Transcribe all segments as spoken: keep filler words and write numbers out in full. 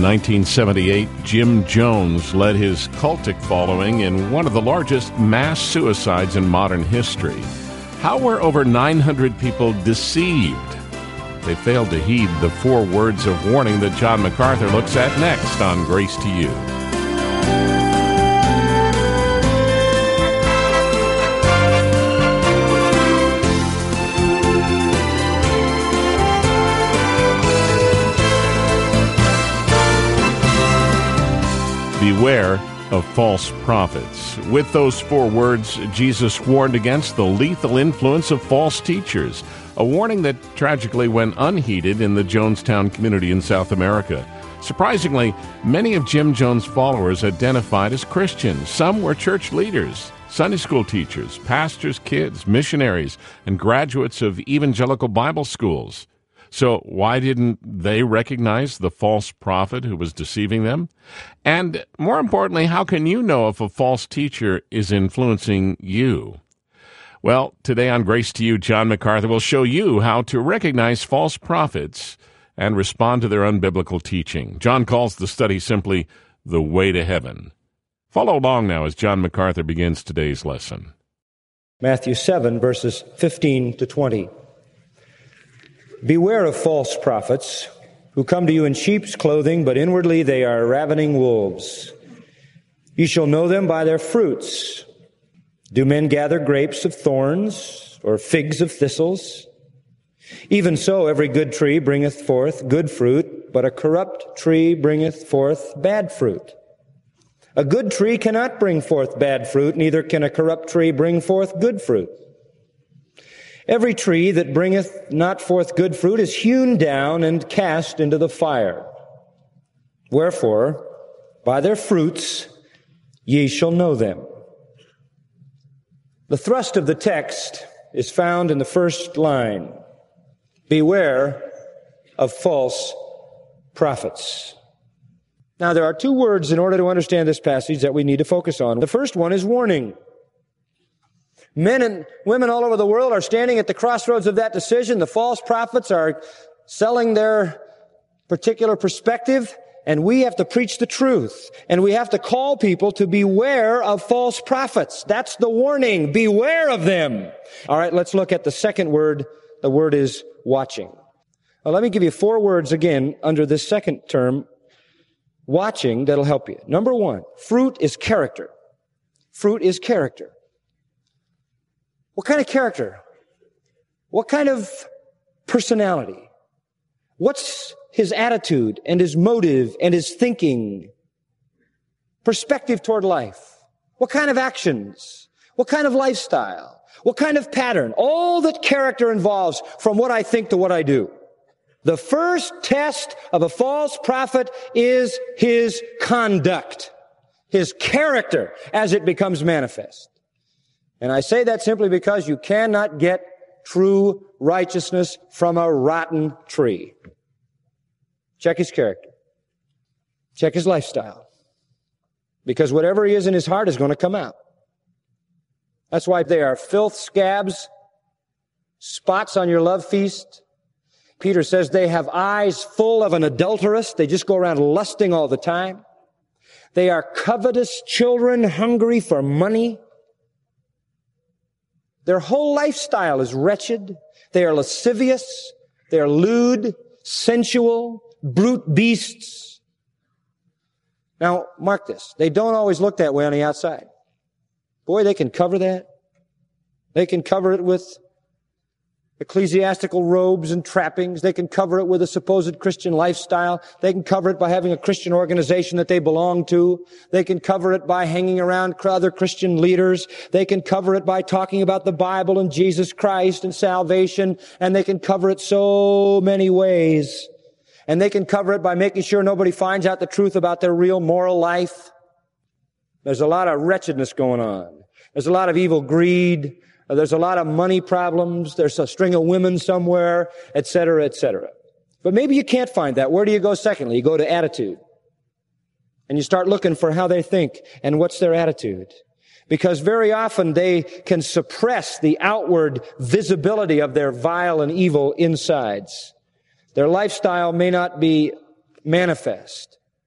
nineteen seventy-eight, Jim Jones led his cultic following in one of the largest mass suicides in modern history. How were over nine hundred people deceived? They failed to heed the four words of warning that John MacArthur looks at next on Grace to You. Beware of false prophets. With those four words, Jesus warned against the lethal influence of false teachers, a warning that tragically went unheeded in the Jonestown community in South America. Surprisingly, many of Jim Jones' followers identified as Christians. Some were church leaders, Sunday school teachers, pastors' kids, missionaries, and graduates of evangelical Bible schools. So why didn't they recognize the false prophet who was deceiving them? And more importantly, how can you know if a false teacher is influencing you? Well, today on Grace to You, John MacArthur will show you how to recognize false prophets and respond to their unbiblical teaching. John calls the study simply The Way to Heaven. Follow along now as John MacArthur begins today's lesson. Matthew seven, verses fifteen to twenty. Beware of false prophets who come to you in sheep's clothing, but inwardly they are ravening wolves. You shall know them by their fruits. Do men gather grapes of thorns or figs of thistles? Even so, every good tree bringeth forth good fruit, but a corrupt tree bringeth forth bad fruit. A good tree cannot bring forth bad fruit, neither can a corrupt tree bring forth good fruit. Every tree that bringeth not forth good fruit is hewn down and cast into the fire. Wherefore, by their fruits ye shall know them. The thrust of the text is found in the first line. Beware of false prophets. Now, there are two words in order to understand this passage that we need to focus on. The first one is warning. Men and women all over the world are standing at the crossroads of that decision. The false prophets are selling their particular perspective, and we have to preach the truth. And we have to call people to beware of false prophets. That's the warning. Beware of them. All right, let's look at the second word. The word is watching. Well, let me give you four words again under this second term, watching, that'll help you. Number one, fruit is character. Fruit is character. What kind of character? What kind of personality? What's his attitude and his motive and his thinking? Perspective toward life. What kind of actions? What kind of lifestyle? What kind of pattern? All that character involves, from what I think to what I do. The first test of a false prophet is his conduct, his character as it becomes manifest. And I say that simply because you cannot get true righteousness from a rotten tree. Check his character. Check his lifestyle. Because whatever he is in his heart is going to come out. That's why they are filth, scabs, spots on your love feast. Peter says they have eyes full of an adulteress. They just go around lusting all the time. They are covetous children, hungry for money. Their whole lifestyle is wretched. They are lascivious. They are lewd, sensual, brute beasts. Now, mark this. They don't always look that way on the outside. Boy, they can cover that. They can cover it with ecclesiastical robes and trappings. They can cover it with a supposed Christian lifestyle. They can cover it by having a Christian organization that they belong to. They can cover it by hanging around other Christian leaders. They can cover it by talking about the Bible and Jesus Christ and salvation. And they can cover it so many ways. And they can cover it by making sure nobody finds out the truth about their real moral life. There's a lot of wretchedness going on. There's a lot of evil greed. There's a lot of money problems. There's a string of women somewhere, et cetera, et cetera. But maybe you can't find that. Where do you go secondly? You go to attitude. And you start looking for how they think and what's their attitude. Because very often they can suppress the outward visibility of their vile and evil insides. Their lifestyle may not be manifest.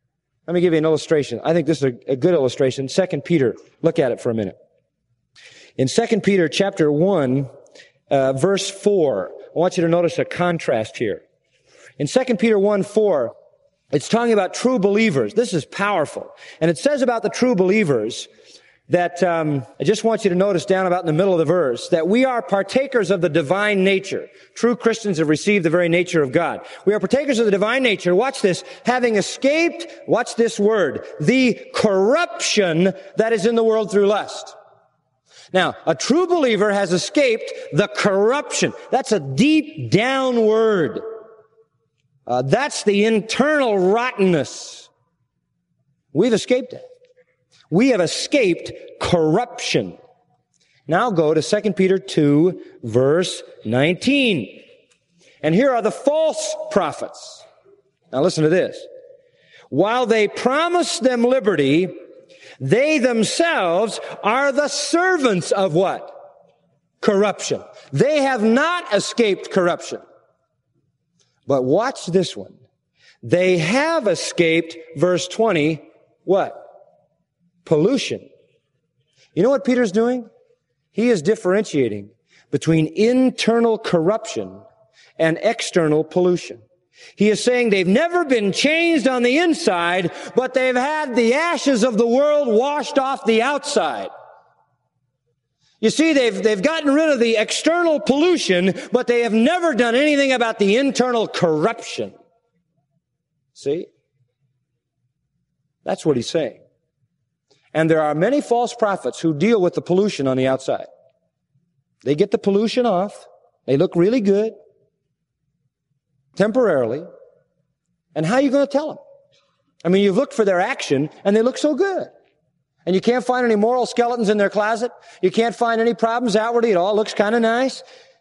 Let me give you an illustration. I think this is a, a good illustration. Second Peter. Look at it for a minute. In Second Peter chapter one, uh, verse four, I want you to notice a contrast here. In Second Peter one, four, it's talking about true believers. This is powerful. And it says about the true believers that, um, I just want you to notice down about in the middle of the verse, that we are partakers of the divine nature. True Christians have received the very nature of God. We are partakers of the divine nature. Watch this. Having escaped, watch this word, the corruption that is in the world through lust. Now, a true believer has escaped the corruption. That's a deep down word. Uh, that's the internal rottenness. We've escaped it. We have escaped corruption. Now go to Second Peter two, verse nineteen. And here are the false prophets. Now listen to this. While they promise them liberty, they themselves are the servants of what? Corruption. They have not escaped corruption. But watch this one. They have escaped, verse twenty, what? Pollution. You know what Peter's doing? He is differentiating between internal corruption and external pollution. He is saying they've never been changed on the inside, but they've had the ashes of the world washed off the outside. You see, they've, they've gotten rid of the external pollution, but they have never done anything about the internal corruption. See? That's what he's saying. And there are many false prophets who deal with the pollution on the outside. They get the pollution off. They look really good. Temporarily. And how are you going to tell them? I mean, you've looked for their action, and they look so good. And you can't find any moral skeletons in their closet. You can't find any problems outwardly. It all looks kind of nice.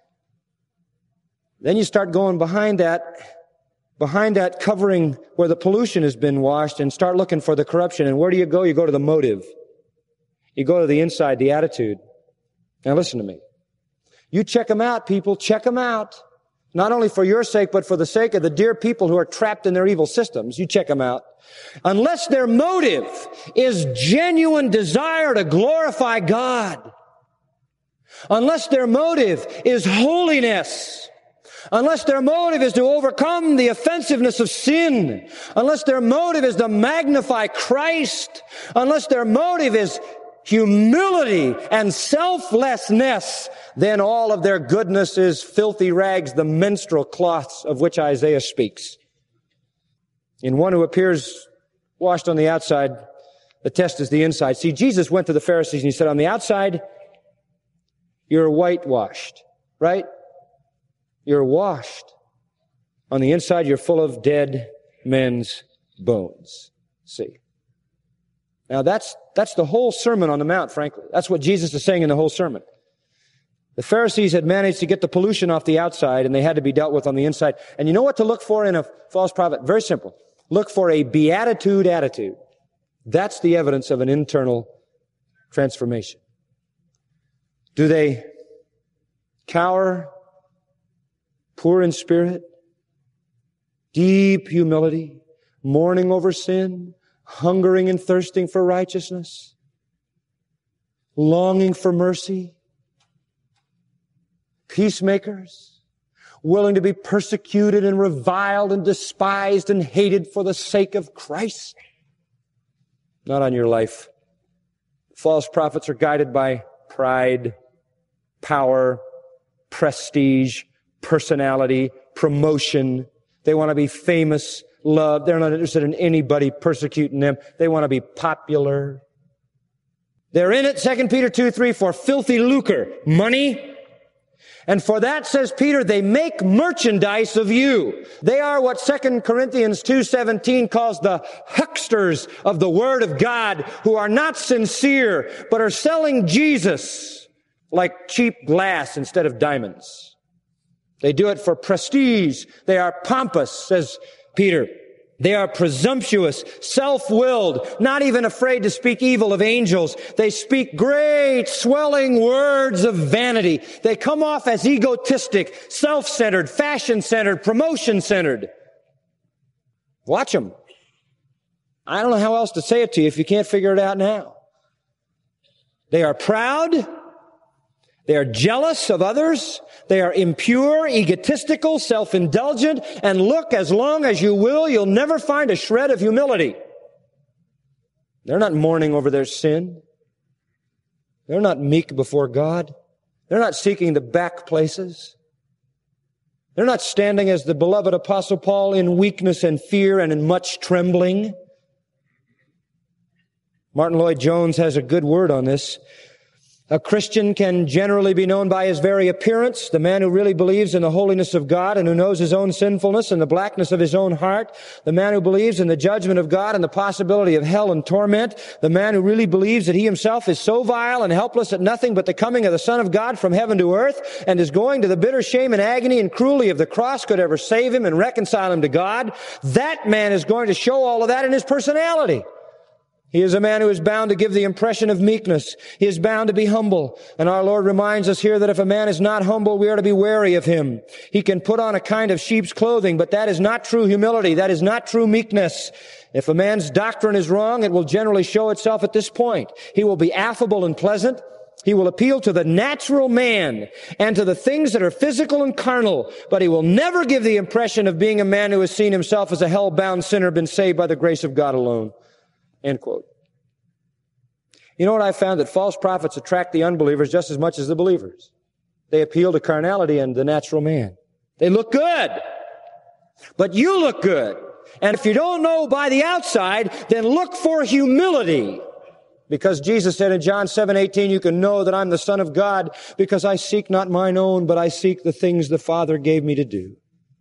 Then you start going behind that, behind that covering where the pollution has been washed and start looking for the corruption. And where do you go? You go to the motive. You go to the inside, the attitude. Now listen to me. You check them out, people. Check them out. Not only for your sake, but for the sake of the dear people who are trapped in their evil systems. You check them out. Unless their motive is genuine desire to glorify God, unless their motive is holiness, unless their motive is to overcome the offensiveness of sin, unless their motive is to magnify Christ, unless their motive is humility and selflessness, then all of their goodness is filthy rags, the menstrual cloths of which Isaiah speaks. In one who appears washed on the outside, the test is the inside. See, Jesus went to the Pharisees and he said, on the outside, you're whitewashed, right? You're washed. On the inside, you're full of dead men's bones. See? Now that's, that's the whole Sermon on the Mount, frankly. That's what Jesus is saying in the whole sermon. The Pharisees had managed to get the pollution off the outside and they had to be dealt with on the inside. And you know what to look for in a false prophet? Very simple. Look for a beatitude attitude. That's the evidence of an internal transformation. Do they cower, poor in spirit, deep humility, mourning over sin, hungering and thirsting for righteousness, longing for mercy, peacemakers, willing to be persecuted and reviled and despised and hated for the sake of Christ? Not on your life. False prophets are guided by pride, power, prestige, personality, promotion. They want to be famous, loved. They're not interested in anybody persecuting them. They want to be popular. They're in it, Second Peter two, three, for filthy lucre, money. And for that, says Peter, they make merchandise of you. They are what Second Corinthians two seventeen calls the hucksters of the Word of God, who are not sincere, but are selling Jesus like cheap glass instead of diamonds. They do it for prestige. They are pompous, says Peter. They are presumptuous, self-willed, not even afraid to speak evil of angels. They speak great, swelling words of vanity. They come off as egotistic, self-centered, fashion-centered, promotion-centered. Watch them. I don't know how else to say it to you if you can't figure it out now. They are proud. They are jealous of others. They are impure, egotistical, self-indulgent. And look, as long as you will, you'll never find a shred of humility. They're not mourning over their sin. They're not meek before God. They're not seeking the back places. They're not standing as the beloved Apostle Paul in weakness and fear and in much trembling. Martin Lloyd-Jones has a good word on this. A Christian can generally be known by his very appearance. The man who really believes in the holiness of God and who knows his own sinfulness and the blackness of his own heart. The man who believes in the judgment of God and the possibility of hell and torment. The man who really believes that he himself is so vile and helpless at nothing but the coming of the Son of God from heaven to earth and is going to the bitter shame and agony and cruelty of the cross could ever save him and reconcile him to God. That man is going to show all of that in his personality. He is a man who is bound to give the impression of meekness. He is bound to be humble. And our Lord reminds us here that if a man is not humble, we are to be wary of him. He can put on a kind of sheep's clothing, but that is not true humility. That is not true meekness. If a man's doctrine is wrong, it will generally show itself at this point. He will be affable and pleasant. He will appeal to the natural man and to the things that are physical and carnal, but he will never give the impression of being a man who has seen himself as a hell-bound sinner, been saved by the grace of God alone. End quote. You know what I found? That false prophets attract the unbelievers just as much as the believers. They appeal to carnality and the natural man. They look good, but you look good. And if you don't know by the outside, then look for humility. Because Jesus said in John seven eighteen, you can know that I'm the Son of God because I seek not mine own, but I seek the things the Father gave me to do.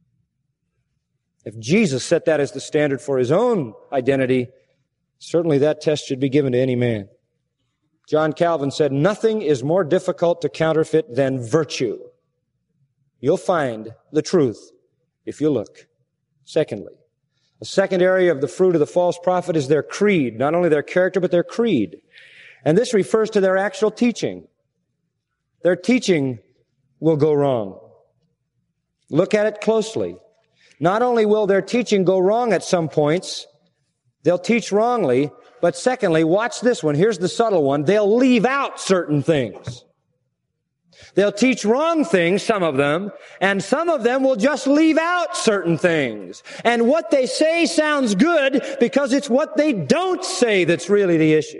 If Jesus set that as the standard for his own identity, certainly that test should be given to any man. John Calvin said, nothing is more difficult to counterfeit than virtue. You'll find the truth if you look. Secondly, a second area of the fruit of the false prophet is their creed. Not only their character, but their creed. And this refers to their actual teaching. Their teaching will go wrong. Look at it closely. Not only will their teaching go wrong at some points, they'll teach wrongly, but secondly, watch this one. Here's the subtle one. They'll leave out certain things. They'll teach wrong things, some of them, and some of them will just leave out certain things. And what they say sounds good because it's what they don't say that's really the issue.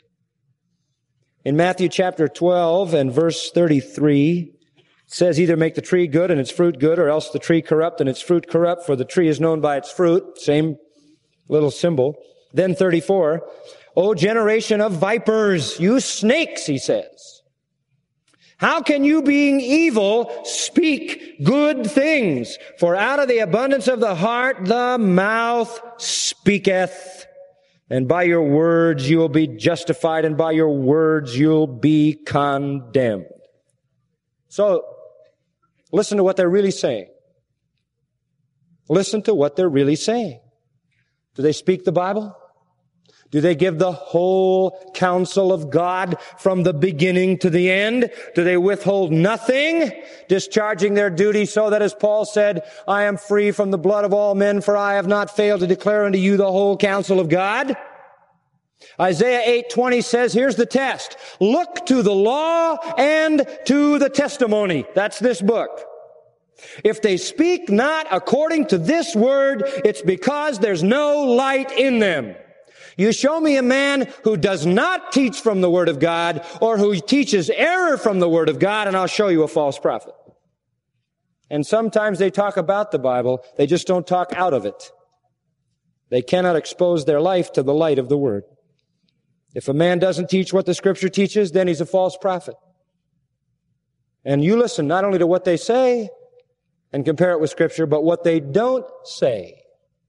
In Matthew chapter twelve and verse thirty-three, it says, either make the tree good and its fruit good, or else the tree corrupt and its fruit corrupt, for the tree is known by its fruit. Same little symbol. Then thirty-four, O generation of vipers, you snakes, he says. How can you, being evil, speak good things? For out of the abundance of the heart, the mouth speaketh. And by your words you will be justified, and by your words you'll be condemned. So, listen to what they're really saying. Listen to what they're really saying. Do they speak the Bible? Do they give the whole counsel of God from the beginning to the end? Do they withhold nothing, discharging their duty so that, as Paul said, I am free from the blood of all men, for I have not failed to declare unto you the whole counsel of God? Isaiah eight twenty says, here's the test. Look to the law and to the testimony. That's this book. If they speak not according to this word, it's because there's no light in them. You show me a man who does not teach from the Word of God, or who teaches error from the Word of God, and I'll show you a false prophet. And sometimes they talk about the Bible, they just don't talk out of it. They cannot expose their life to the light of the Word. If a man doesn't teach what the Scripture teaches, then he's a false prophet. And you listen not only to what they say and compare it with Scripture, but what they don't say.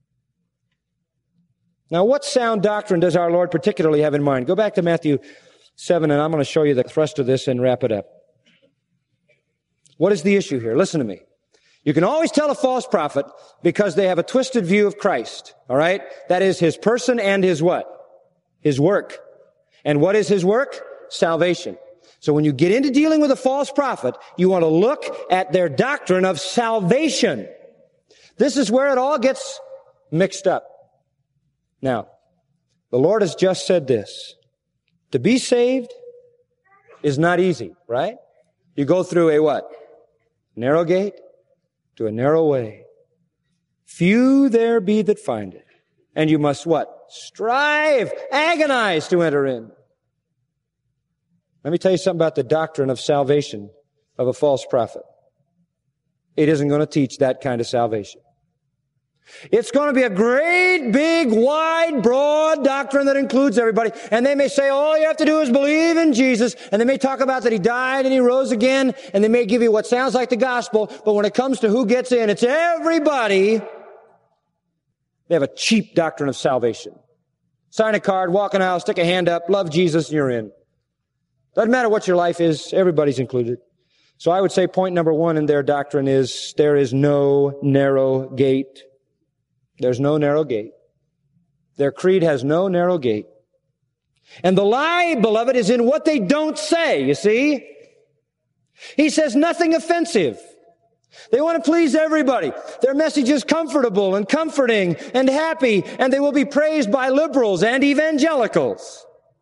Now, what sound doctrine does our Lord particularly have in mind? Go back to Matthew seven, and I'm going to show you the thrust of this and wrap it up. What is the issue here? Listen to me. You can always tell a false prophet because they have a twisted view of Christ, all right? That is his person and his what? His work. And what is his work? Salvation. So when you get into dealing with a false prophet, you want to look at their doctrine of salvation. This is where it all gets mixed up. Now, The Lord has just said this. To be saved is not easy, right? You go through a what? Narrow gate to a narrow way. Few there be that find it. And you must what? Strive, agonize to enter in. Let me tell you something about the doctrine of salvation of a false prophet. It isn't going to teach that kind of salvation. It's going to be a great, big, wide, broad doctrine that includes everybody. And they may say, all you have to do is believe in Jesus. And they may talk about that He died and He rose again. And they may give you what sounds like the gospel. But when it comes to who gets in, it's everybody. They have a cheap doctrine of salvation. Sign a card, walk an aisle, stick a hand up, love Jesus, and you're in. Doesn't matter what your life is, everybody's included. So I would say point number one in their doctrine is there is no narrow gate. There's no narrow gate. Their creed has no narrow gate. And the lie, beloved, is in what they don't say, you see? He says nothing offensive. They want to please everybody. Their message is comfortable and comforting and happy, and they will be praised by liberals and evangelicals.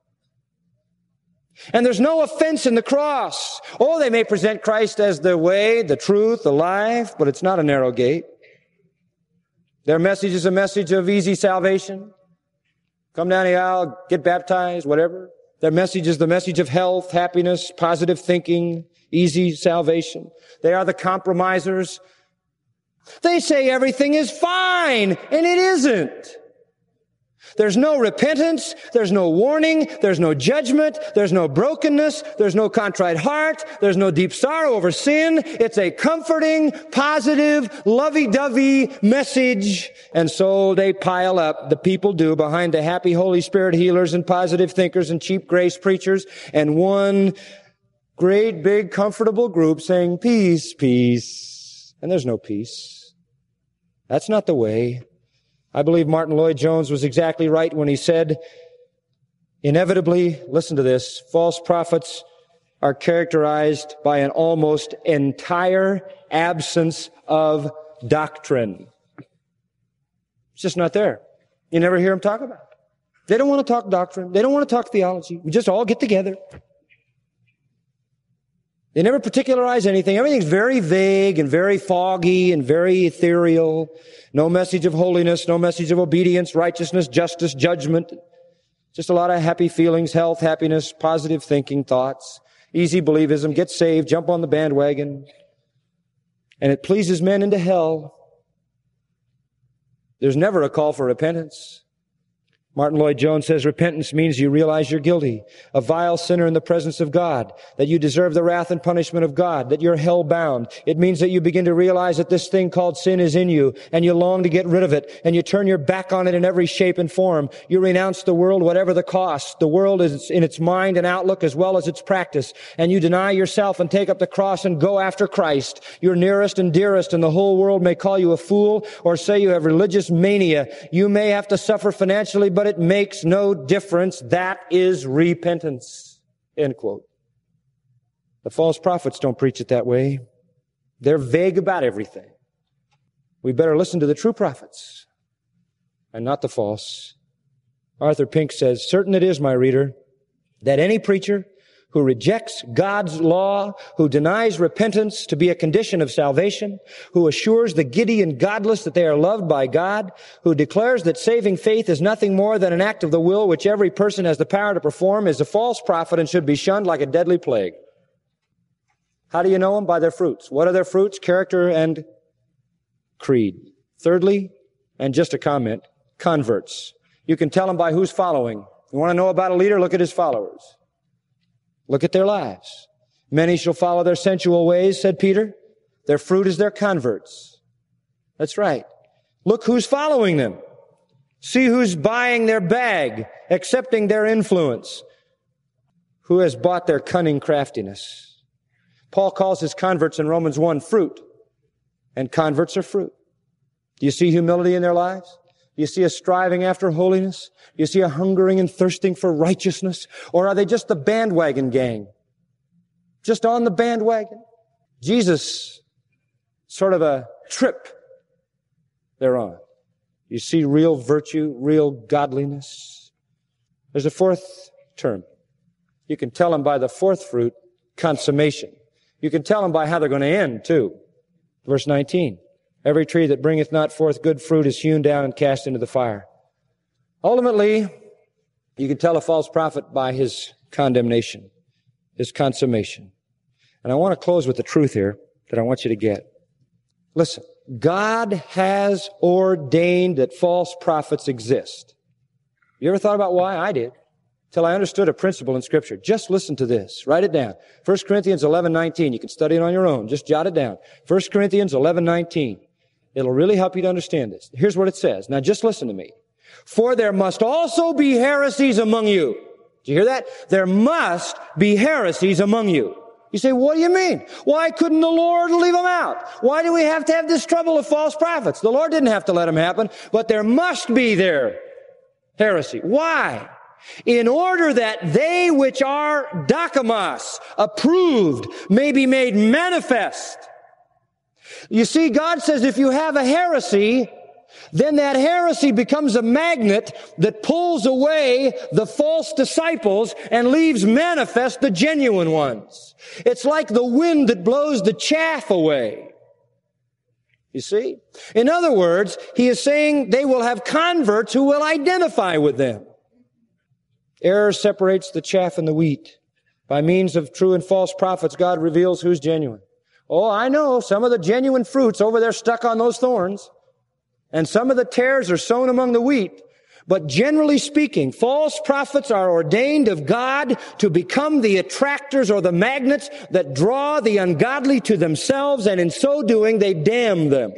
And there's no offense in the cross. Oh, they may present Christ as the way, the truth, the life, but it's not a narrow gate. Their message is a message of easy salvation. Come down the aisle, get baptized, whatever. Their message is the message of health, happiness, positive thinking, easy salvation. They are the compromisers. They say everything is fine, and it isn't. There's no repentance, there's no warning, there's no judgment, there's no brokenness, there's no contrite heart, there's no deep sorrow over sin. It's a comforting, positive, lovey-dovey message. And so they pile up, the people do, behind the happy Holy Spirit healers and positive thinkers and cheap grace preachers, and one great, big, comfortable group saying, peace, peace. And there's no peace. That's not the way. I believe Martin Lloyd-Jones was exactly right when he said, inevitably, listen to this, false prophets are characterized by an almost entire absence of doctrine. It's just not there. You never hear them talk about it. They don't want to talk doctrine. They don't want to talk theology. We just all get together. They never particularize anything. Everything's very vague and very foggy and very ethereal. No message of holiness, no message of obedience, righteousness, justice, judgment. Just a lot of happy feelings, health, happiness, positive thinking, thoughts. Easy believism, get saved, jump on the bandwagon. And it pleases men into hell. There's never a call for repentance. Martin Lloyd-Jones says repentance means you realize you're guilty, a vile sinner in the presence of God, that you deserve the wrath and punishment of God, that you're hell-bound. It means that you begin to realize that this thing called sin is in you, and you long to get rid of it, and you turn your back on it in every shape and form. You renounce the world, whatever the cost. The world is in its mind and outlook as well as its practice, and you deny yourself and take up the cross and go after Christ, your nearest and dearest, and the whole world may call you a fool or say you have religious mania. You may have to suffer financially, but it makes no difference. That is repentance. End quote. The false prophets don't preach it that way. They're vague about everything. We better listen to the true prophets and not the false. Arthur Pink says, certain it is, my reader, that any preacher who rejects God's law, who denies repentance to be a condition of salvation, who assures the giddy and godless that they are loved by God, who declares that saving faith is nothing more than an act of the will which every person has the power to perform, is a false prophet and should be shunned like a deadly plague. How do you know them? By their fruits. What are their fruits? Character and creed. Thirdly, and just a comment, converts. You can tell them by who's following. You want to know about a leader? Look at his followers. Look at their lives. Many shall follow their sensual ways, said Peter. Their fruit is their converts. That's right. Look who's following them. See who's buying their bag, accepting their influence. Who has bought their cunning craftiness. Paul calls his converts in Romans one fruit. And converts are fruit. Do you see humility in their lives? Do you see a striving after holiness? Do you see a hungering and thirsting for righteousness? Or are they just the bandwagon gang? Just on the bandwagon? Jesus, sort of a trip they're on. You see real virtue, real godliness. There's a fourth term. You can tell them by the fourth fruit, consummation. You can tell them by how they're going to end, too. Verse nineteen. Every tree that bringeth not forth good fruit is hewn down and cast into the fire. Ultimately, you can tell a false prophet by his condemnation, his consummation. And I want to close with the truth here that I want you to get. Listen, God has ordained that false prophets exist. You ever thought about why? I did. Till I understood a principle in Scripture. Just listen to this. Write it down. First Corinthians eleven nineteen. You can study it on your own. Just jot it down. First Corinthians eleven nineteen. It'll really help you to understand this. Here's what it says. Now just listen to me. For there must also be heresies among you. Did you hear that? There must be heresies among you. You say, what do you mean? Why couldn't the Lord leave them out? Why do we have to have this trouble of false prophets? The Lord didn't have to let them happen, but there must be there heresy. Why? In order that they which are dokimos, approved, may be made manifest. You see, God says if you have a heresy, then that heresy becomes a magnet that pulls away the false disciples and leaves manifest the genuine ones. It's like the wind that blows the chaff away. You see? In other words, he is saying they will have converts who will identify with them. Error separates the chaff and the wheat. By means of true and false prophets, God reveals who's genuine. Oh, I know some of the genuine fruits over there stuck on those thorns. And some of the tares are sown among the wheat. But generally speaking, false prophets are ordained of God to become the attractors or the magnets that draw the ungodly to themselves, and in so doing, they damn them.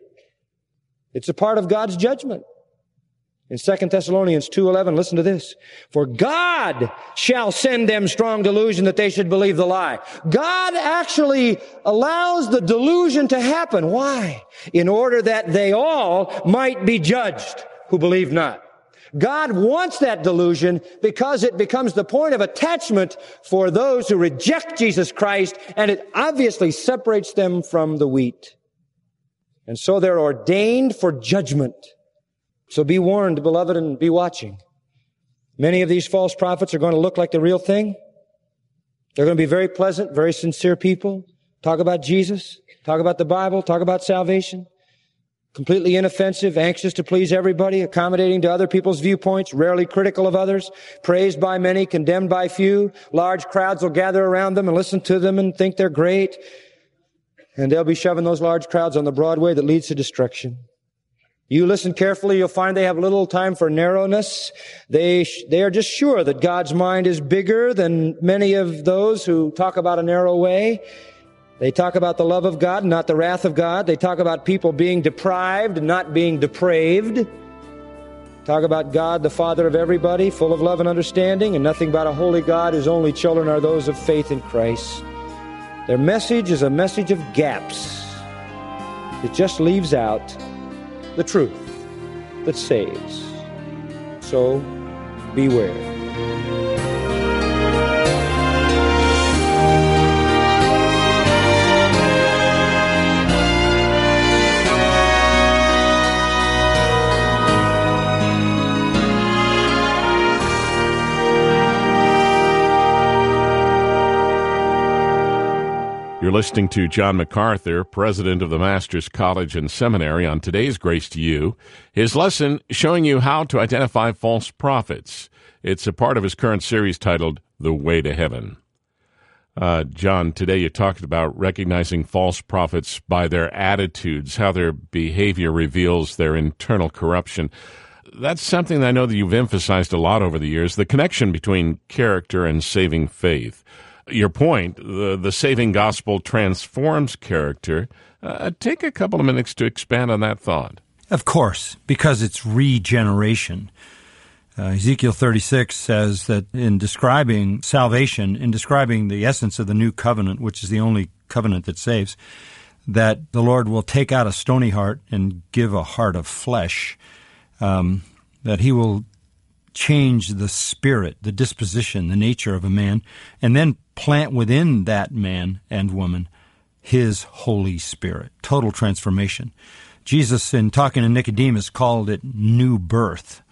It's a part of God's judgment. In Second Thessalonians two eleven, listen to this. For God shall send them strong delusion that they should believe the lie. God actually allows the delusion to happen. Why? In order that they all might be judged who believe not. God wants that delusion because it becomes the point of attachment for those who reject Jesus Christ, and it obviously separates them from the wheat. And so they're ordained for judgment. So be warned, beloved, and be watching. Many of these false prophets are going to look like the real thing. They're going to be very pleasant, very sincere people. Talk about Jesus, talk about the Bible, talk about salvation. Completely inoffensive, anxious to please everybody, accommodating to other people's viewpoints, rarely critical of others, praised by many, condemned by few. Large crowds will gather around them and listen to them and think they're great. And they'll be shoving those large crowds on the broad way that leads to destruction. You listen carefully, you'll find they have little time for narrowness. They, they are just sure that God's mind is bigger than many of those who talk about a narrow way. They talk about the love of God, not the wrath of God. They talk about people being deprived and not being depraved. Talk about God, the Father of everybody, full of love and understanding, and nothing but a holy God whose only children are those of faith in Christ. Their message is a message of gaps. It just leaves out the truth that saves. So, beware. You're listening to John MacArthur, president of the Masters College and Seminary, on today's Grace to You. His lesson showing you how to identify false prophets. It's a part of his current series titled The Way to Heaven. Uh, John, today you talked about recognizing false prophets by their attitudes, how their behavior reveals their internal corruption. That's something that I know that you've emphasized a lot over the years, the connection between character and saving faith. Your point, the, the saving gospel transforms character. Uh, take a couple of minutes to expand on that thought. Of course, because it's regeneration. Uh, Ezekiel thirty-six says that in describing salvation, in describing the essence of the new covenant, which is the only covenant that saves, that the Lord will take out a stony heart and give a heart of flesh, um, that he will change the spirit, the disposition, the nature of a man, and then plant within that man and woman his Holy Spirit. Total transformation. Jesus, in talking to Nicodemus, called it new birth.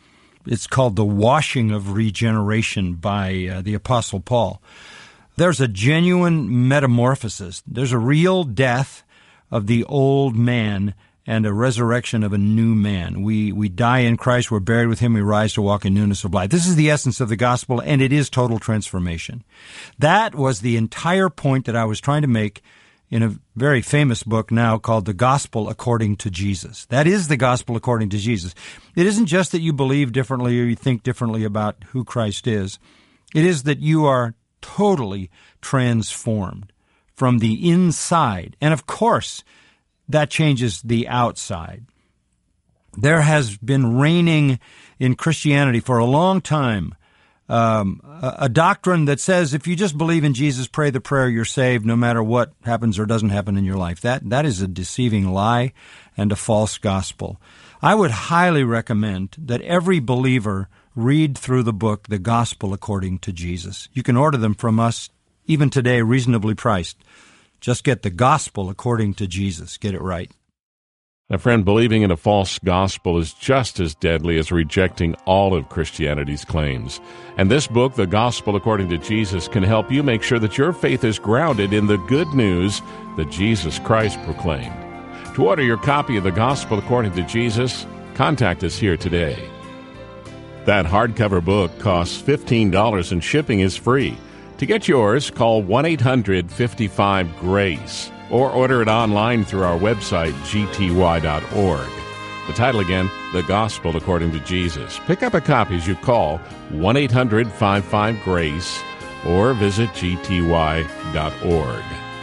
it's called the washing of regeneration by uh, the Apostle Paul. There's a genuine metamorphosis. There's a real death of the old man and a resurrection of a new man. We we die in Christ, we're buried with him, we rise to walk in newness of life. This is the essence of the gospel, and it is total transformation. That was the entire point that I was trying to make in a very famous book now called The Gospel According to Jesus. That is the gospel according to Jesus. It isn't just that you believe differently or you think differently about who Christ is. It is that you are totally transformed from the inside. And of course, that changes the outside. There has been reigning in Christianity for a long time Um, a, a doctrine that says if you just believe in Jesus, pray the prayer, you're saved, no matter what happens or doesn't happen in your life. That that is a deceiving lie and a false gospel. I would highly recommend that every believer read through the book, The Gospel According to Jesus. You can order them from us, even today, reasonably priced. Just get The Gospel According to Jesus. Get it right. Now, friend, believing in a false gospel is just as deadly as rejecting all of Christianity's claims. And this book, The Gospel According to Jesus, can help you make sure that your faith is grounded in the good news that Jesus Christ proclaimed. To order your copy of The Gospel According to Jesus, contact us here today. That hardcover book costs fifteen dollars and shipping is free. To get yours, call one eight hundred fifty-five GRACE. Or order it online through our website, g t y dot org. The title again, The Gospel According to Jesus. Pick up a copy as you call one eight hundred fifty-five GRACE or visit g t y dot org.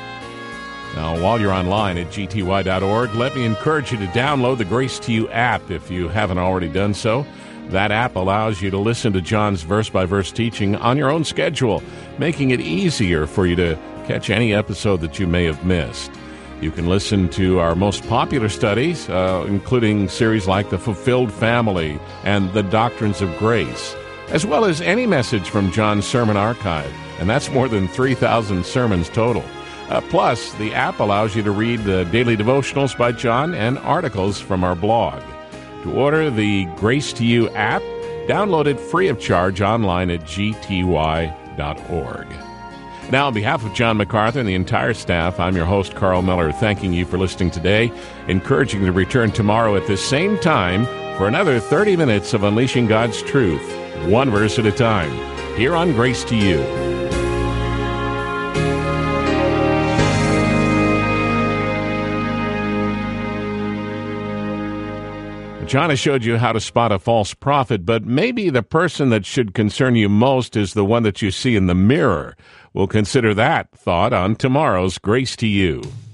Now, while you're online at g t y dot org, let me encourage you to download the Grace to You app if you haven't already done so. That app allows you to listen to John's verse-by-verse teaching on your own schedule, making it easier for you to catch any episode that you may have missed. You can listen to our most popular studies, uh, including series like The Fulfilled Family and The Doctrines of Grace, as well as any message from John's Sermon Archive, and that's more than three thousand sermons total. Uh, plus, the app allows you to read the daily devotionals by John and articles from our blog. To order the Grace to You app, download it free of charge online at g t y dot org. Now, on behalf of John MacArthur and the entire staff, I'm your host, Carl Miller, thanking you for listening today, encouraging you to return tomorrow at this same time for another thirty minutes of Unleashing God's Truth, one verse at a time, here on Grace to You. John has showed you how to spot a false prophet, but maybe the person that should concern you most is the one that you see in the mirror. We'll consider that thought on tomorrow's Grace to You.